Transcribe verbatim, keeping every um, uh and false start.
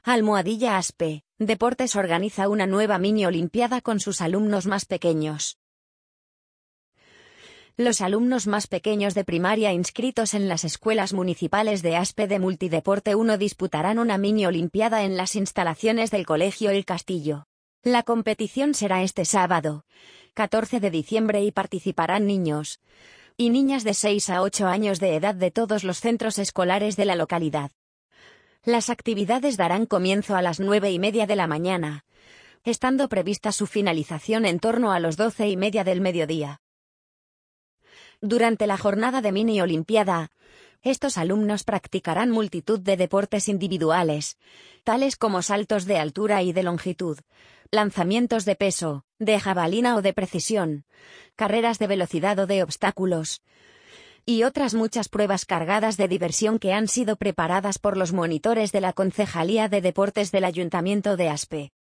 Almohadilla Aspe, Deportes organiza una nueva mini olimpiada con sus alumnos más pequeños. Los alumnos más pequeños de primaria inscritos en las escuelas municipales de Aspe de Multideporte uno disputarán una mini olimpiada en las instalaciones del Colegio El Castillo. La competición será este sábado, catorce de diciembre, y participarán niños y niñas de seis a ocho años de edad de todos los centros escolares de la localidad. Las actividades darán comienzo a las nueve y media de la mañana, estando prevista su finalización en torno a las doce y media del mediodía. Durante la jornada de mini olimpiada, estos alumnos practicarán multitud de deportes individuales, tales como saltos de altura y de longitud, lanzamientos de peso, de jabalina o de precisión, carreras de velocidad o de obstáculos, y otras muchas pruebas cargadas de diversión que han sido preparadas por los monitores de la Concejalía de Deportes del Ayuntamiento de Aspe.